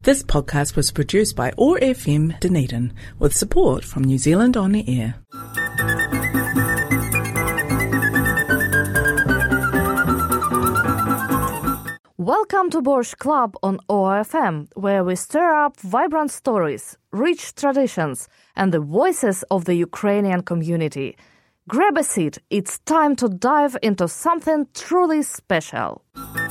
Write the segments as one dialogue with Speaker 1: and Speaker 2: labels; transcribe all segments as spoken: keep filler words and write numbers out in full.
Speaker 1: This podcast was produced by O A R F M Dunedin with support from New Zealand On the Air.
Speaker 2: Welcome to Borscht Club on O A R F M, where we stir up vibrant stories, rich traditions, and the voices of the Ukrainian community. Grab a seat, it's time to dive into something truly special.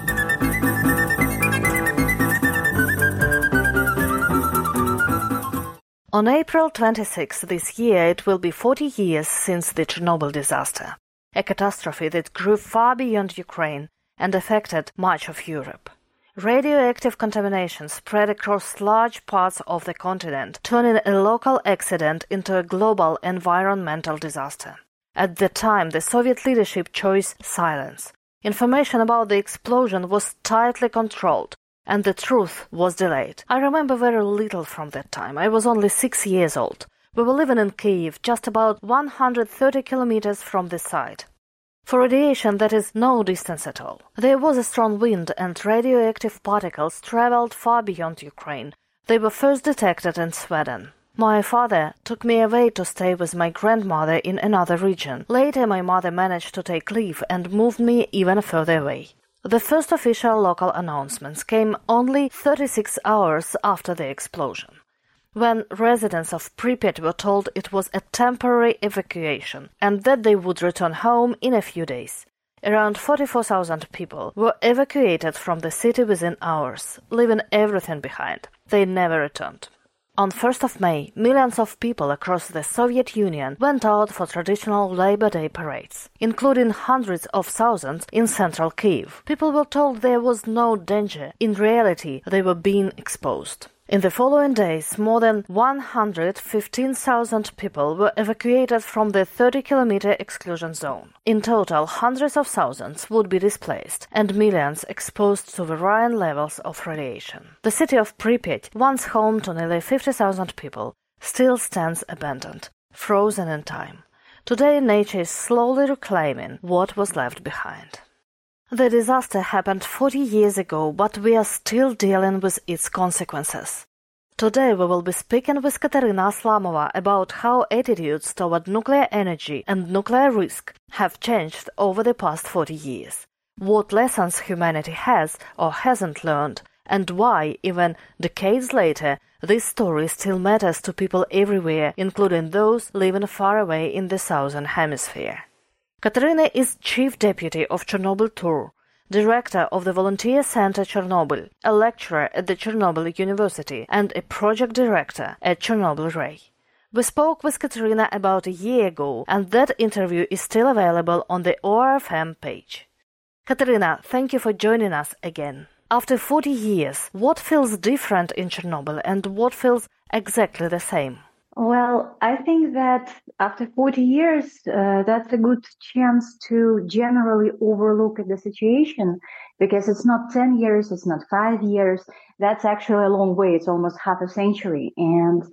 Speaker 2: On April twenty-sixth this year, it will be forty years since the Chernobyl disaster, a catastrophe that grew far beyond Ukraine and affected much of Europe. Radioactive contamination spread across large parts of the continent, turning a local accident into a global environmental disaster. At the time, the Soviet leadership chose silence. Information about the explosion was tightly controlled, and the truth was delayed. I remember very little from that time. I was only six years old. We were living in Kyiv, just about one hundred thirty kilometers from the site. For radiation, that is no distance at all. There was a strong wind, and radioactive particles traveled far beyond Ukraine. They were first detected in Sweden. My father took me away to stay with my grandmother in another region. Later, my mother managed to take leave and moved me even further away. The first official local announcements came only thirty-six hours after the explosion, when residents of Pripyat were told it was a temporary evacuation and that they would return home in a few days. Around forty-four thousand people were evacuated from the city within hours, leaving everything behind. They never returned. On first of May, millions of people across the Soviet Union went out for traditional Labor Day parades, including hundreds of thousands in central Kyiv. People were told there was no danger. In reality, they were being exposed. In the following days, more than one hundred fifteen thousand people were evacuated from the thirty-kilometer exclusion zone. In total, hundreds of thousands would be displaced and millions exposed to varying levels of radiation. The city of Pripyat, once home to nearly fifty thousand people, still stands abandoned, frozen in time. Today, nature is slowly reclaiming what was left behind. The disaster happened forty years ago, but we are still dealing with its consequences. Today we will be speaking with Katerina Aslamova about how attitudes toward nuclear energy and nuclear risk have changed over the past forty years, what lessons humanity has or hasn't learned, and why, even decades later, this story still matters to people everywhere, including those living far away in the Southern Hemisphere. Katerina is Chief Deputy of Chernobyl Tour, Director of the Volunteer Center Chernobyl, a lecturer at the Chernobyl University, and a project director at Chernobyl Ray. We spoke with Katerina about a year ago, and that interview is still available on the O A R F M page. Katerina, thank you for joining us again. After forty years, what feels different in Chernobyl and what feels exactly the same?
Speaker 3: Well, I think that after forty years, uh, that's a good chance to generally overlook at the situation, because it's not ten years, it's not five years. That's actually a long way. It's almost half a century. And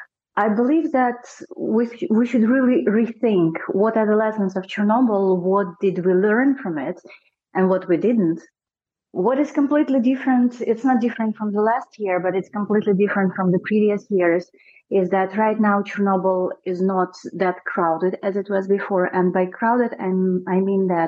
Speaker 3: I believe that we, we should really rethink what are the lessons of Chernobyl, what did we learn from it, and what we didn't. What is completely different, it's not different from the last year, but it's completely different from the previous years, is that right now Chernobyl is not that crowded as it was before. And by crowded, I'm, I mean that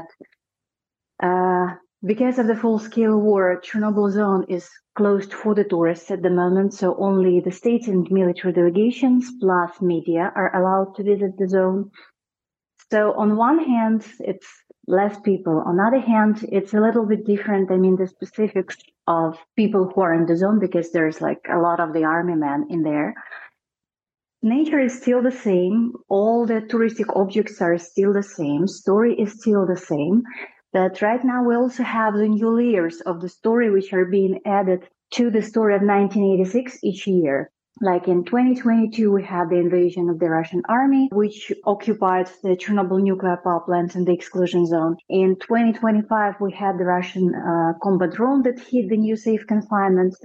Speaker 3: uh, because of the full-scale war, Chernobyl zone is closed for the tourists at the moment, so only the state and military delegations plus media are allowed to visit the zone. So on one hand, it's less people. On the other hand, it's a little bit different. I mean, the specifics of people who are in the zone, because there's like a lot of the army men in there. Nature is still the same. All the touristic objects are still the same. Story is still the same. But right now we also have the new layers of the story which are being added to the story of nineteen eighty-six each year. Like in twenty twenty-two, we had the invasion of the Russian army, which occupied the Chernobyl nuclear power plant in the exclusion zone. In twenty twenty-five, we had the Russian uh, combat drone that hit the new safe confinement.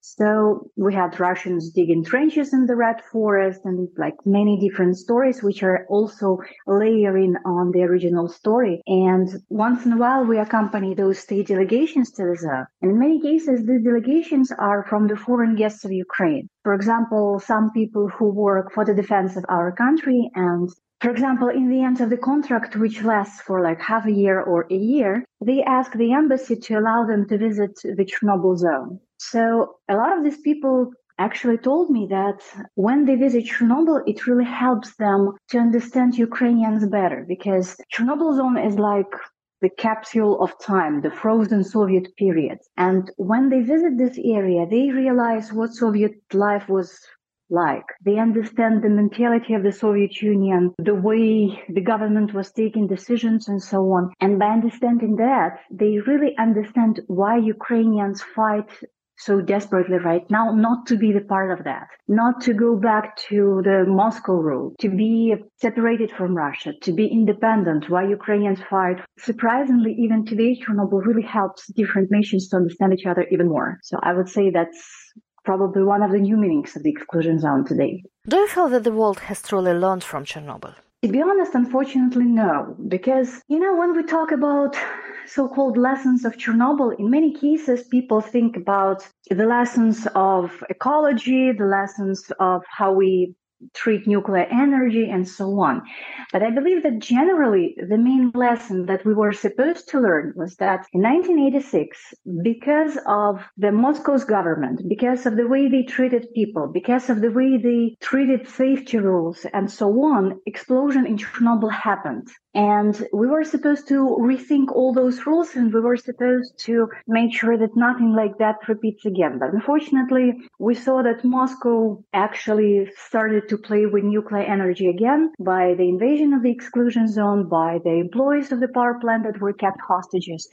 Speaker 3: So we had Russians digging trenches in the Red Forest and like many different stories, which are also layering on the original story. And once in a while, we accompany those state delegations to the zone. And in many cases, these delegations are from the foreign guests of Ukraine. For example, some people who work for the defense of our country. And for example, in the end of the contract, which lasts for like half a year or a year, they ask the embassy to allow them to visit the Chernobyl zone. So a lot of these people actually told me that when they visit Chernobyl, it really helps them to understand Ukrainians better, because Chernobyl zone is like the capsule of time, the frozen Soviet period. And when they visit this area, they realize what Soviet life was like. They understand the mentality of the Soviet Union, the way the government was taking decisions and so on. And by understanding that, they really understand why Ukrainians fight so desperately right now, not to be the part of that, not to go back to the Moscow rule, to be separated from Russia, to be independent, why Ukrainians fight. Surprisingly, even today, Chernobyl really helps different nations to understand each other even more. So I would say that's probably one of the new meanings of the exclusion zone today.
Speaker 2: Do you feel that the world has truly learned from Chernobyl?
Speaker 3: To be honest, unfortunately, no. Because, you know, when we talk about so-called lessons of Chernobyl, in many cases, people think about the lessons of ecology, the lessons of how we treat nuclear energy and so on. But I believe that generally the main lesson that we were supposed to learn was that in nineteen eighty-six, because of the Moscow's government, because of the way they treated people, because of the way they treated safety rules and so on, explosion in Chernobyl happened. And we were supposed to rethink all those rules, and we were supposed to make sure that nothing like that repeats again. But unfortunately, we saw that Moscow actually started to play with nuclear energy again by the invasion of the exclusion zone, by the employees of the power plant that were kept hostages,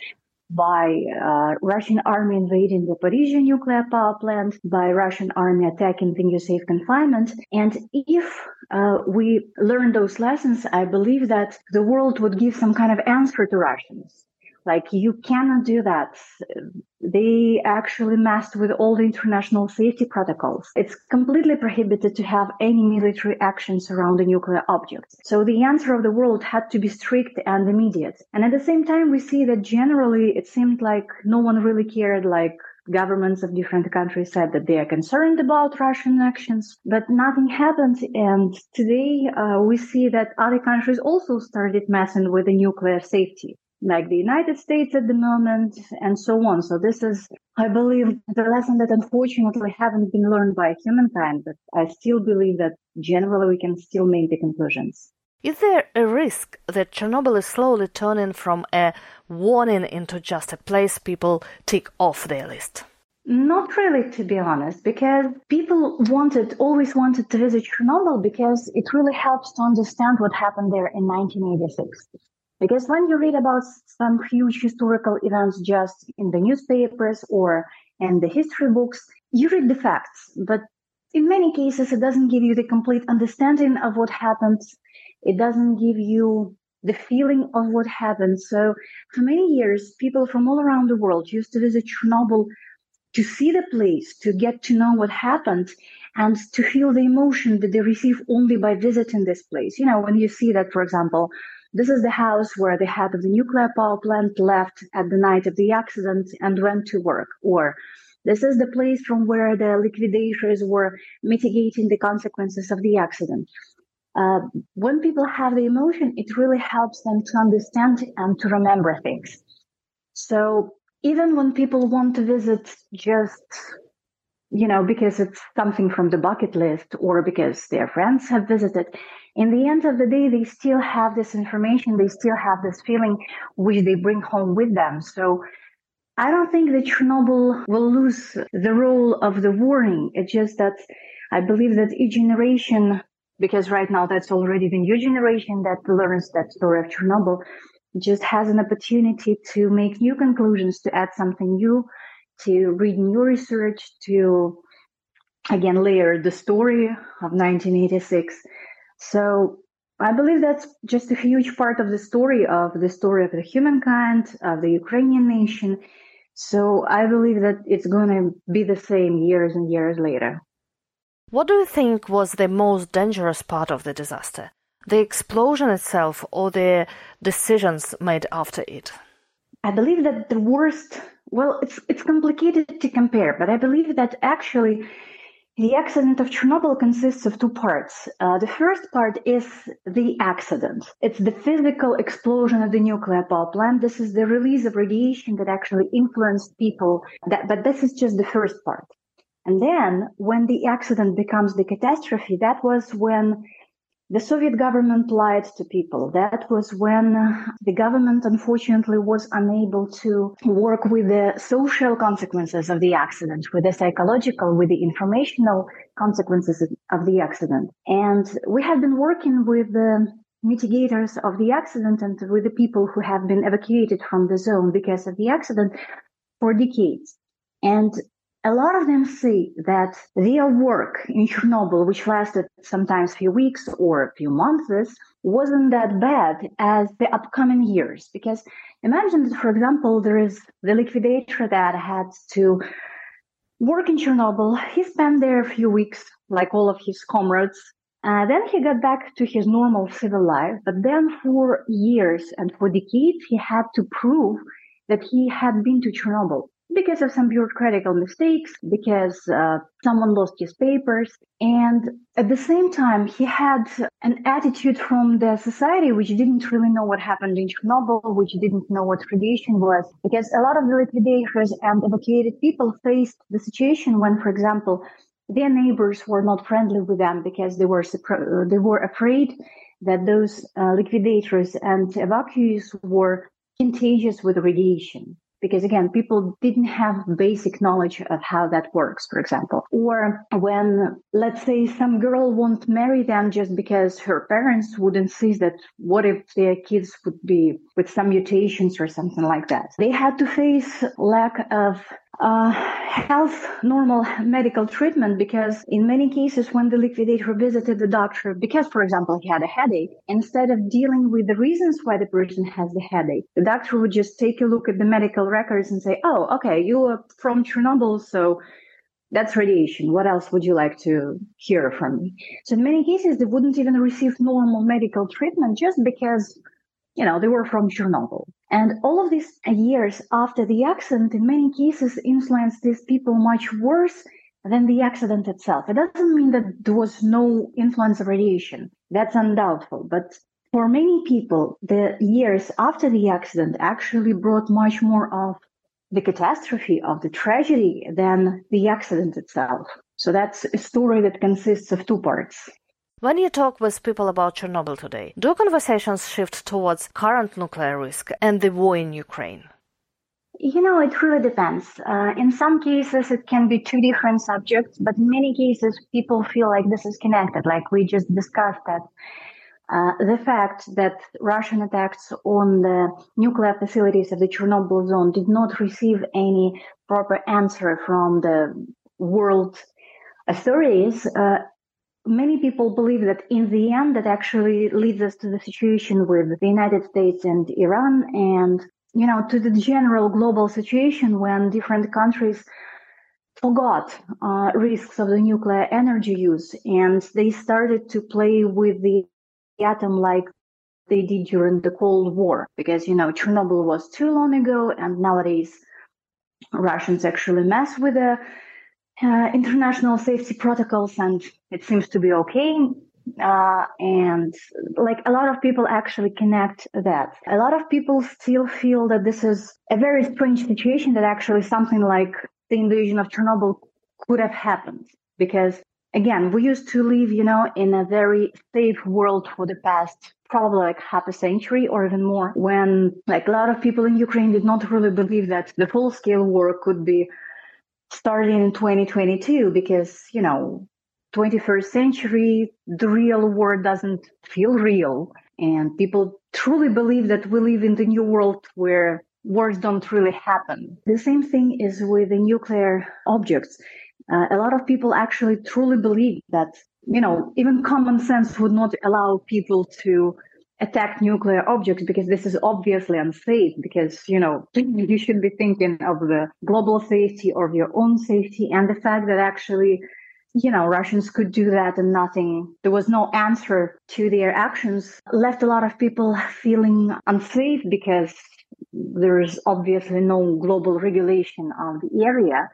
Speaker 3: by uh, Russian army invading the Zaporizhzhia nuclear power plant, by Russian army attacking the safe confinement. And if uh, we learn those lessons, I believe that the world would give some kind of answer to Russians. Like, you cannot do that. They actually messed with all the international safety protocols. It's completely prohibited to have any military actions around a nuclear object. So the answer of the world had to be strict and immediate. And at the same time, we see that generally it seemed like no one really cared, like governments of different countries said that they are concerned about Russian actions, but nothing happened. And today uh, we see that other countries also started messing with the nuclear safety, like the United States at the moment, and so on. So this is, I believe, the lesson that unfortunately haven't been learned by humankind, but I still believe that generally we can still make the conclusions.
Speaker 2: Is there a risk that Chernobyl is slowly turning from a warning into just a place people tick off their list?
Speaker 3: Not really, to be honest, because people wanted, always wanted to visit Chernobyl because it really helps to understand what happened there in nineteen eighty-six. Because when you read about some huge historical events just in the newspapers or in the history books, you read the facts. But in many cases, it doesn't give you the complete understanding of what happened. It doesn't give you the feeling of what happened. So for many years, people from all around the world used to visit Chernobyl to see the place, to get to know what happened, and to feel the emotion that they receive only by visiting this place. You know, when you see that, for example, this is the house where the head of the nuclear power plant left at the night of the accident and went to work. Or this is the place from where the liquidators were mitigating the consequences of the accident. Uh, when people have the emotion, it really helps them to understand and to remember things. So even when people want to visit just, you know, because it's something from the bucket list or because their friends have visited, in the end of the day, they still have this information, they still have this feeling which they bring home with them. So I don't think that Chernobyl will lose the role of the warning. It's just that I believe that each generation, because right now that's already the new generation that learns that story of Chernobyl, just has an opportunity to make new conclusions, to add something new, to read new research, to, again, layer the story of nineteen eighty-six. So I believe that's just a huge part of the story, of the story of the humankind, of the Ukrainian nation. So I believe that it's going to be the same years and years later.
Speaker 2: What do you think was the most dangerous part of the disaster? The explosion itself or the decisions made after it?
Speaker 3: I believe that the worst, well, it's it's complicated to compare, but I believe that actually the accident of Chernobyl consists of two parts. Uh, the first part is the accident. It's the physical explosion of the nuclear power plant. This is the release of radiation that actually influenced people. That, but this is just the first part. And then when the accident becomes the catastrophe, that was when the Soviet government lied to people. That was when the government, unfortunately, was unable to work with the social consequences of the accident, with the psychological, with the informational consequences of the accident. And we have been working with the mitigators of the accident and with the people who have been evacuated from the zone because of the accident for decades. And a lot of them say that their work in Chernobyl, which lasted sometimes a few weeks or a few months, wasn't that bad as the upcoming years. Because imagine that, for example, there is the liquidator that had to work in Chernobyl. He spent there a few weeks, like all of his comrades. Uh, then he got back to his normal civil life. But then for years and for decades, he had to prove that he had been to Chernobyl. Because of some bureaucratic mistakes, because uh, someone lost his papers. And at the same time, he had an attitude from the society which didn't really know what happened in Chernobyl, which didn't know what radiation was. Because a lot of the liquidators and evacuated people faced the situation when, for example, their neighbors were not friendly with them because they were they were afraid that those uh, liquidators and evacuees were contagious with radiation. Because again, people didn't have basic knowledge of how that works, for example. Or when, let's say, some girl won't marry them just because her parents would insist that what if their kids would be with some mutations or something like that. They had to face lack of uh, health, normal medical treatment, because in many cases when the liquidator visited the doctor, because, for example, he had a headache, instead of dealing with the reasons why the person has the headache, the doctor would just take a look at the medical records and say, oh, okay, you are from Chernobyl, so that's radiation. What else would you like to hear from me? So in many cases, they wouldn't even receive normal medical treatment just because, you know, they were from Chernobyl. And all of these years after the accident, in many cases, influenced these people much worse than the accident itself. It doesn't mean that there was no influence of radiation. That's undoubtful. But for many people, the years after the accident actually brought much more of the catastrophe, of the tragedy, than the accident itself. So that's a story that consists of two parts.
Speaker 2: When you talk with people about Chernobyl today, do conversations shift towards current nuclear risk and the war in Ukraine?
Speaker 3: You know, it really depends. Uh, in some cases, it can be two different subjects, but in many cases, people feel like this is connected, like we just discussed that. Uh, the fact that Russian attacks on the nuclear facilities of the Chernobyl zone did not receive any proper answer from the world authorities, uh, many people believe that in the end, that actually leads us to the situation with the United States and Iran and, you know, to the general global situation when different countries forgot uh, risks of the nuclear energy use and they started to play with the atom like they did during the Cold War. Because, you know, Chernobyl was too long ago and nowadays Russians actually mess with the Uh, international safety protocols, and it seems to be okay. Uh, and like a lot of people actually connect that. A lot of people still feel that this is a very strange situation, that actually something like the invasion of Chernobyl could have happened. Because again, we used to live, you know, in a very safe world for the past probably like half a century or even more, when like a lot of people in Ukraine did not really believe that the full-scale war could be starting in twenty twenty-two, because, you know, twenty-first century, the real war doesn't feel real. And people truly believe that we live in the new world where wars don't really happen. The same thing is with the nuclear objects. Uh, a lot of people actually truly believe that, you know, even common sense would not allow people to attack nuclear objects because this is obviously unsafe, because, you know, you should be thinking of the global safety or your own safety. And the fact that actually, you know, Russians could do that and nothing, there was no answer to their actions, left a lot of people feeling unsafe because there is obviously no global regulation of the area.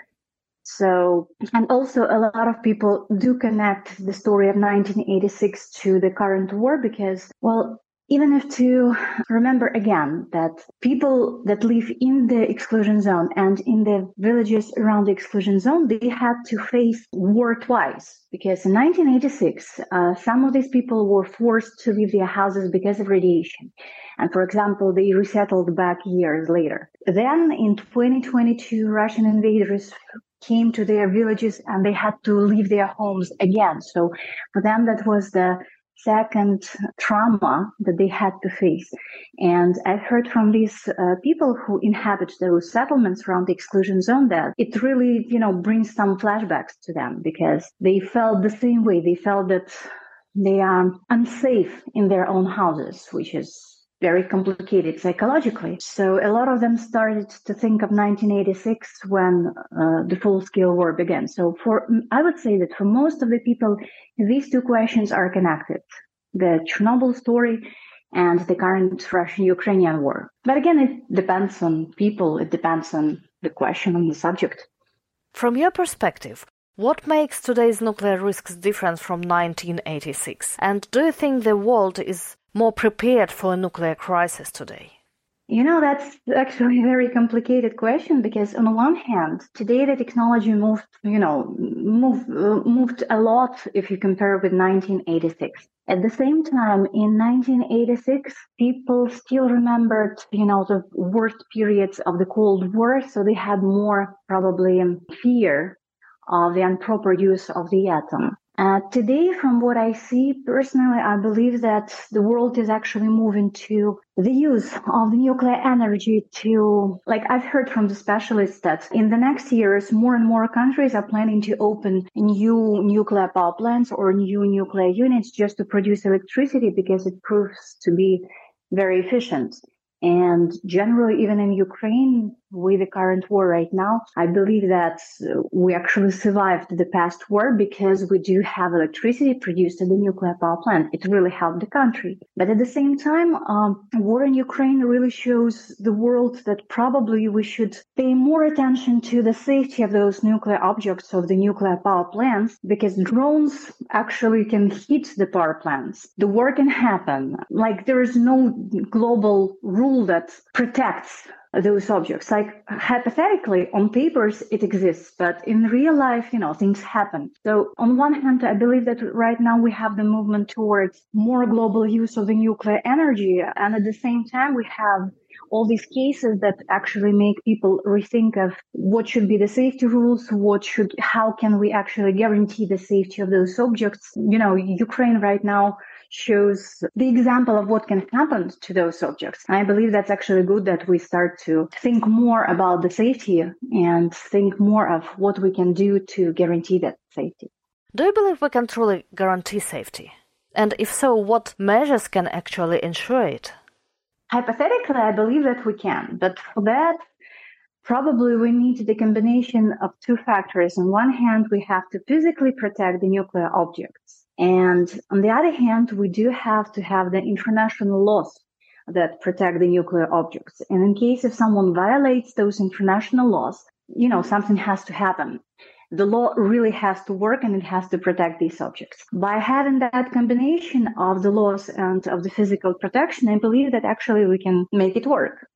Speaker 3: So, and also a lot of people do connect the story of nineteen eighty-six to the current war because, well, even if to remember again that people that live in the exclusion zone and in the villages around the exclusion zone, they had to face war twice. Because in nineteen eighty-six, uh, some of these people were forced to leave their houses because of radiation. And for example, they resettled back years later. Then in twenty twenty-two, Russian invaders came to their villages and they had to leave their homes again. So for them, that was the second trauma that they had to face. And I've heard from these uh, people who inhabit those settlements around the exclusion zone that it really, you know, brings some flashbacks to them because they felt the same way. They felt that they are unsafe in their own houses, which is very complicated psychologically. So a lot of them started to think of nineteen eighty-six when uh, the full-scale war began. So for I would say that for most of the people, these two questions are connected: the Chernobyl story and the current Russian-Ukrainian war. But again, it depends on people. It depends on the question on the subject.
Speaker 2: From your perspective, what makes today's nuclear risks different from nineteen eighty-six? And do you think the world is more prepared for a nuclear crisis today?
Speaker 3: You know, that's actually a very complicated question because on one hand, today the technology moved, you know, moved, uh, moved a lot if you compare with nineteen eighty-six. At the same time, in nineteen eighty-six, people still remembered, you know, the worst periods of the Cold War, so they had more probably fear of the improper use of the atom. Uh, today, from what I see, personally, I believe that the world is actually moving to the use of the nuclear energy to, like I've heard from the specialists that in the next years, more and more countries are planning to open new nuclear power plants or new nuclear units just to produce electricity because it proves to be very efficient. And generally, even in Ukraine, with the current war right now, I believe that we actually survived the past war because we do have electricity produced at the nuclear power plant. It really helped the country. But at the same time, um, war in Ukraine really shows the world that probably we should pay more attention to the safety of those nuclear objects of the nuclear power plants, because drones actually can hit the power plants. The war can happen. Like there is no global rule that protects those objects. Like hypothetically, on papers, it exists, but in real life, you know, things happen. So on one hand, I believe that right now we have the movement towards more global use of the nuclear energy. And at the same time, we have all these cases that actually make people rethink of what should be the safety rules, what should, how can we actually guarantee the safety of those objects? You know, Ukraine right now shows the example of what can happen to those objects. I believe that's actually good that we start to think more about the safety and think more of what we can do to guarantee that safety.
Speaker 2: Do you believe we can truly guarantee safety? And if so, what measures can actually ensure it?
Speaker 3: Hypothetically, I believe that we can, but for that, probably we need the combination of two factors. On one hand, we have to physically protect the nuclear objects. And on the other hand, we do have to have the international laws that protect the nuclear objects. And in case if someone violates those international laws, you know, something has to happen. The law really has to work and it has to protect these objects. By having that combination of the laws and of the physical protection, I believe that actually we can make it work.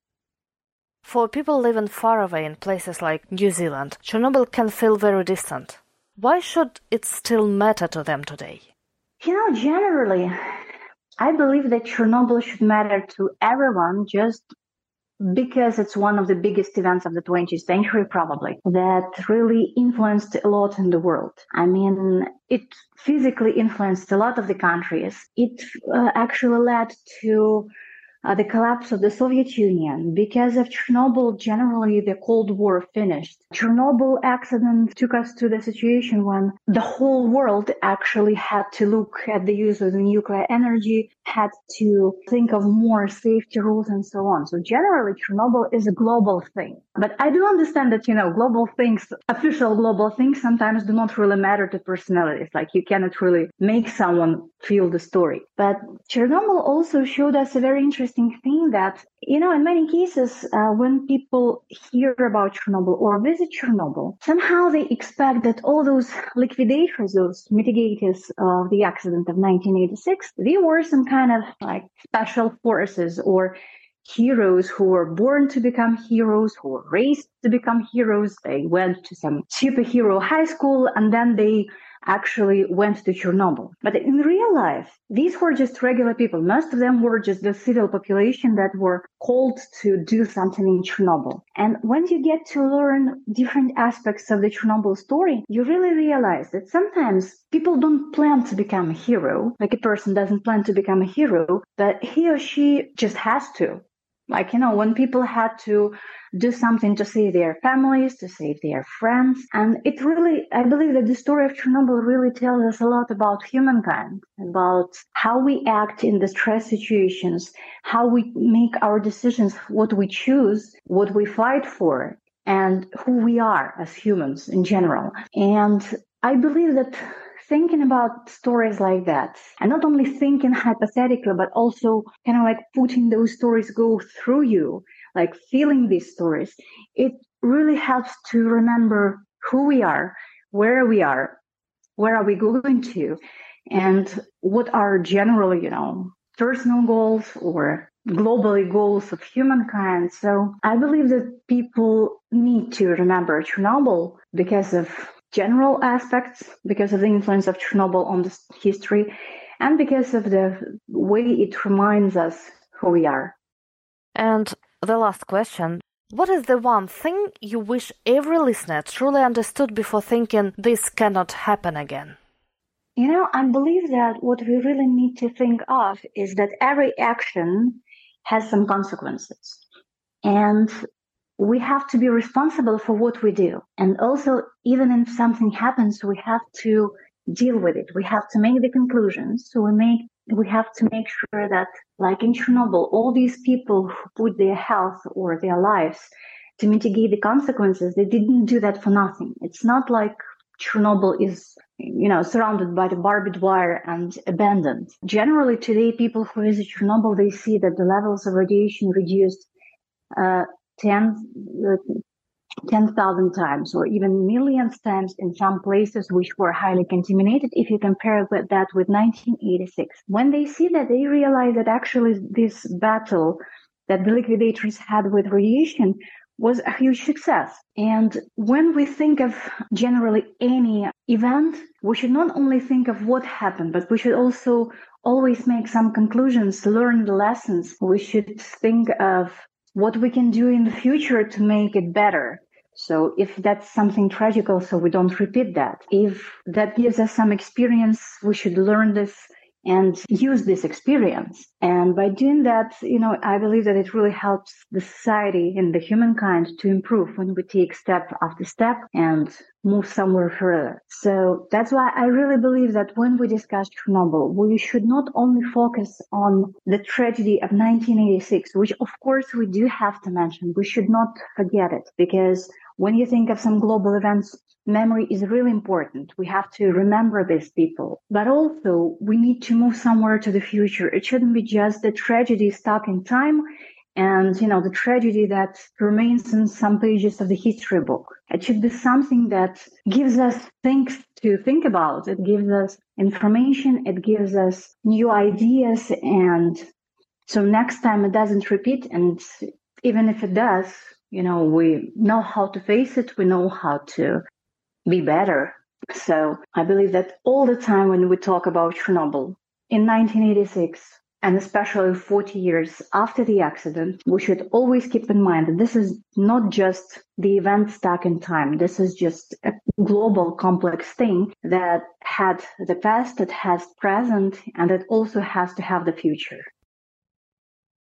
Speaker 2: For people living far away in places like New Zealand, Chernobyl can feel very distant. Why should it still matter to them today?
Speaker 3: You know, generally, I believe that Chernobyl should matter to everyone just because it's one of the biggest events of the twentieth century, probably, that really influenced a lot in the world. I mean, it physically influenced a lot of the countries. It uh, actually led to uh, the collapse of the Soviet Union. Because of Chernobyl, generally the Cold War finished. Chernobyl accident took us to the situation when the whole world actually had to look at the use of the nuclear energy, had to think of more safety rules and so on. So generally, Chernobyl is a global thing. But I do understand that, you know, global things, official global things sometimes do not really matter to personalities. Like you cannot really make someone feel the story. But Chernobyl also showed us a very interesting thing that, you know, in many cases, uh, when people hear about Chernobyl or visit Chernobyl, somehow they expect that all those liquidators, those mitigators of the accident of nineteen eighty-six, they were some kind of like special forces or heroes who were born to become heroes, who were raised to become heroes. They went to some superhero high school and then they actually went to Chernobyl. But in real life, these were just regular people. Most of them were just the civil population that were called to do something in Chernobyl. And when you get to learn different aspects of the Chernobyl story, you really realize that sometimes people don't plan to become a hero. Like a person doesn't plan to become a hero, but he or she just has to. Like, you know, when people had to do something to save their families, to save their friends. And it really, I believe that the story of Chernobyl really tells us a lot about humankind, about how we act in the stress situations, how we make our decisions, what we choose, what we fight for, and who we are as humans in general. And I believe that thinking about stories like that, and not only thinking hypothetically, but also kind of like putting those stories go through you, like feeling these stories, it really helps to remember who we are, where we are, where are we going to, and what are generally, you know, personal goals or globally goals of humankind. So I believe that people need to remember Chernobyl because of general aspects, because of the influence of Chernobyl on this history, and because of the way it reminds us who we are.
Speaker 2: And the last question, what is the one thing you wish every listener truly understood before thinking this cannot happen again?
Speaker 3: You know, I believe that what we really need to think of is that every action has some consequences. And we have to be responsible for what we do. And also, even if something happens, we have to deal with it. We have to make the conclusions. So we make, we have to make sure that, like in Chernobyl, all these people who put their health or their lives to mitigate the consequences, they didn't do that for nothing. It's not like Chernobyl is, you know, surrounded by the barbed wire and abandoned. Generally, today, people who visit Chernobyl, they see that the levels of radiation reduced uh, ten thousand times or even millions times in some places which were highly contaminated if you compare with that with nineteen eighty-six. When they see that, they realize that actually this battle that the liquidators had with radiation was a huge success. And when we think of generally any event, we should not only think of what happened, but we should also always make some conclusions, learn the lessons. We should think of what we can do in the future to make it better. So if that's something tragical, so we don't repeat that. If that gives us some experience, we should learn this and use this experience. And by doing that, you know, I believe that it really helps the society and the humankind to improve when we take step after step and move somewhere further. So that's why I really believe that when we discuss Chernobyl, we should not only focus on the tragedy of nineteen eighty-six, which of course we do have to mention. We should not forget it, because when you think of some global events, memory is really important. We have to remember these people. But also, we need to move somewhere to the future. It shouldn't be just the tragedy stuck in time and, you know, the tragedy that remains in some pages of the history book. It should be something that gives us things to think about. It gives us information. It gives us new ideas. And so next time it doesn't repeat. And even if it does, you know, we know how to face it. We know how to be better. So I believe that all the time when we talk about Chernobyl in nineteen eighty-six, and especially forty years after the accident, we should always keep in mind that this is not just the event stuck in time. This is just a global complex thing that had the past, that has present, and that also has to have the future.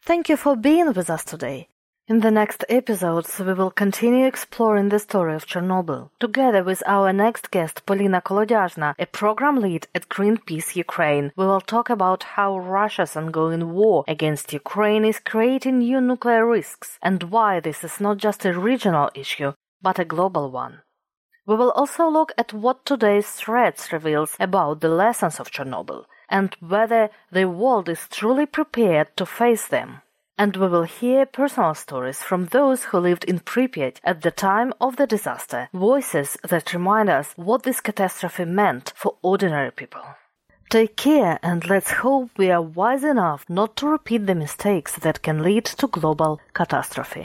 Speaker 2: Thank you for being with us today. In the next episodes, we will continue exploring the story of Chernobyl. Together with our next guest, Polina Kolodyazhna, a program lead at Greenpeace Ukraine, we will talk about how Russia's ongoing war against Ukraine is creating new nuclear risks and why this is not just a regional issue, but a global one. We will also look at what today's threats reveals about the lessons of Chernobyl and whether the world is truly prepared to face them. And we will hear personal stories from those who lived in Pripyat at the time of the disaster, voices that remind us what this catastrophe meant for ordinary people. Take care, and let's hope we are wise enough not to repeat the mistakes that can lead to global catastrophe.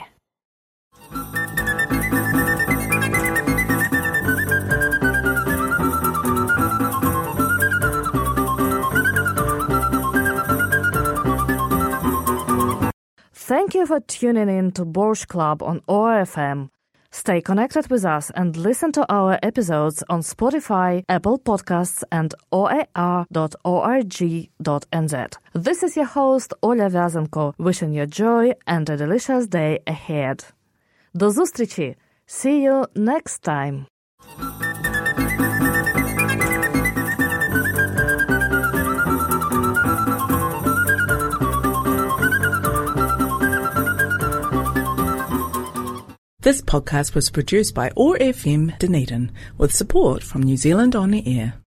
Speaker 2: Thank you for tuning in to Borscht Club on O R F M. Stay connected with us and listen to our episodes on Spotify, Apple Podcasts and o a r dot org dot n z. This is your host, Oля Vyazenko, wishing you joy and a delicious day ahead. До зустрічі! See you next time!
Speaker 1: This podcast was produced by O R F M Dunedin with support from New Zealand On the Air.